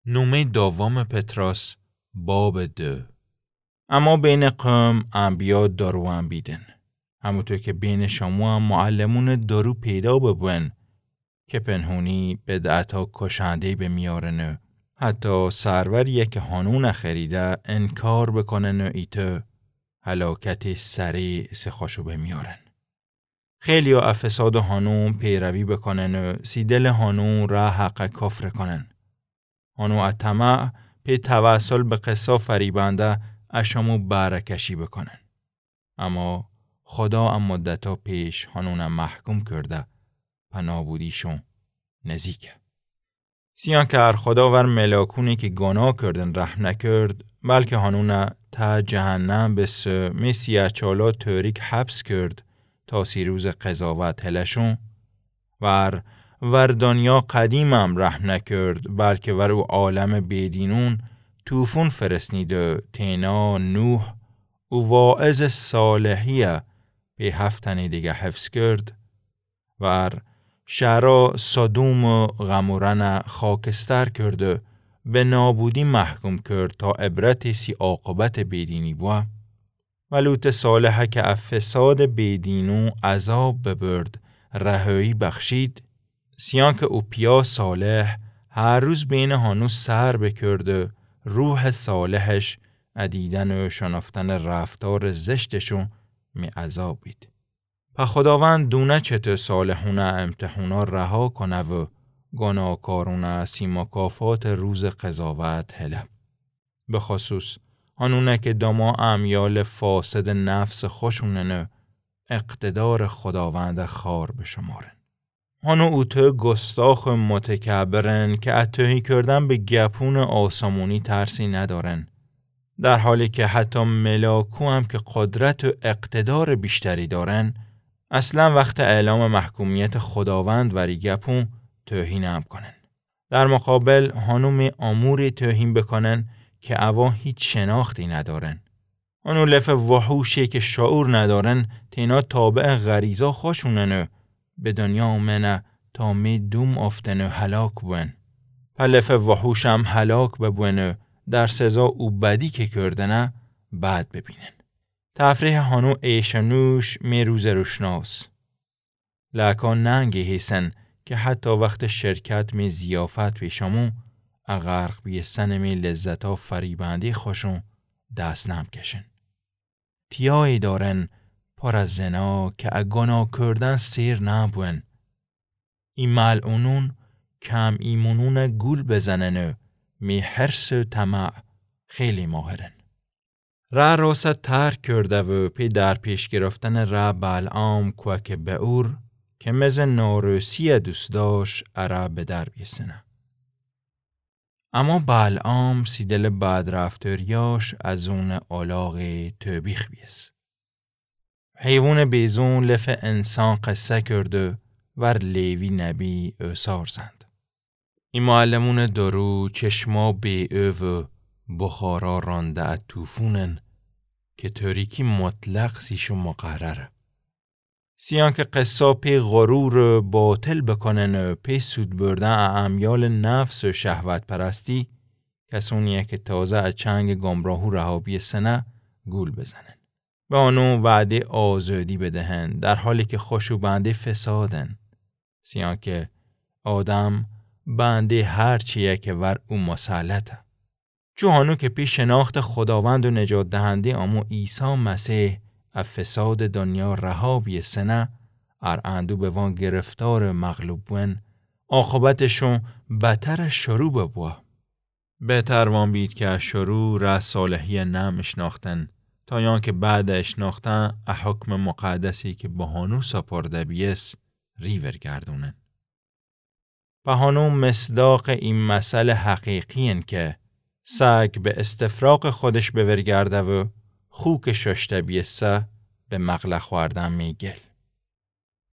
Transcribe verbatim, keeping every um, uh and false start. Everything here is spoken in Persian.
نومه دوم پتروس باب دو. اما بین قوم انبیا داروان بیدن. همونطور که بین شما هم معلمون دارو پیدا ببون که پنهونی بدعتا کشنده بمیارن، حتی سروریه که هانون خریده انکار بکنن و ایتا هلاکت سریع سخاشو بمیارن. خیلی ها افساد هانون پیروی بکنن و سیدل هانون را حق کفر کنن. هانون اتمع پی توسل به قصه فریبنده اشامو برکشی بکنن. اما خدا ام مدتا پیش هانون محکوم کرده پنابودیشون نزیکه. سیان که هر خدا ور ملاکونی که گناه کردن رحم نکرد، بلکه هانون تا جهنم بس میسیه چالا تاریک حبس کرد تا سی روز قضاوت هلشون. ور ور دنیا قدیمم رحم نکرد، بلکه ور او عالم بیدینون توفون فرستنید تینا نوح و واعظ صالحیه به هفتنی دیگه حفظ کرد. ور شهرها صدوم و غمورن خاکستر کرد به نابودی محکوم کرد تا عبرتی سی عاقبت بیدینی بوا. و لوط صالحه که افساد بیدینو عذاب ببرد رهایی بخشید. سیان که او پیا صالح هر روز بین هانو سر بکرد روح صالحش ادیدن و شنفتن رفتار زشتشو می عذاب بید. پا خداوند دونه چطور صالحونه امتحونا رها کنه و گناهکارونه سی مکافات روز قضاوت هله. به خصوص هانونه که دما امیال فاسد نفس خوشونن اقتدار خداوند خار بشمارن. هانو اوتو گستاخ متکبرن که اتوهی کردن به گپون آسمونی ترسی ندارن، در حالی که حتی ملاکو هم که قدرت و اقتدار بیشتری دارن اصلا وقت اعلام محکومیت خداوند وری گپون توهین هم کنن. در مقابل هانو اموری توهین بکنن که اوا هیچ شناختی ندارن. هانو لف وحوشی که شعور ندارن تینا تابع غریزا خوشونن و به دنیا منه تا می دوم افتن و هلاک بون. پلف وحوش هم هلاک ببون و در سزا او بدی که کردنه بعد ببینن. تفریح هانو ایشنوش می روز روشناس. لکا ننگی هیسن که حتی وقت شرکت می زیافت پیشمو اغرق بیستن می لذتا فریبندی خوشون دست نم کشن. تیایی دارن پر از زنا که اگناه کردن سیر نبون. این ملعونون کم ایمونون گول بزنن و می حرس و طمع خیلی ماهرن. ره راست ترک کرده و پی در پیش گرفتن ره بلعام کوک بعور که مز ناروسی دوست داشت اره به در بیسنه. اما بلعام سی دل بد رفتاریاش از اون علاق توبیخ بیس. حیوان بیزون لف انسان قصه کرده ور لیوی نبی اثار زند. این معلمون دارو چشما بی او و بخارا رانده ات توفونن که تاریکی مطلق سیشو مقرره. سیان که قصه پی غرور باطل بکنن و پی سود بردن امیال نفس و شهوت پرستی کسونیه که تازه از چنگ گمراهو رهابی سنه گول بزنن. به آنو وعده آزادی بدهن در حالی که خوشو بنده فسادن. سیان که آدم بنده هر چیه که ور او مسلطه. چوهانو که پی شناخت خداوند و نجات دهنده امو عیسی مسیح از فساد دنیا رهابی سنه ار اندو به وان گرفتار مغلوب بون عاقبتشون بتر شروع ببوا. بهتر وان بید که از شروع را صالحی نم اشناختن تا یان که بعد اشناختن احکم مقدسی که با هانو سپرده بیس ریور گردونن. به هانو مصداق این مسئله حقیقی هن که سگ به استفراغ خودش بورگرده و خوک ششته بیسته به مغلق خوردن میگل.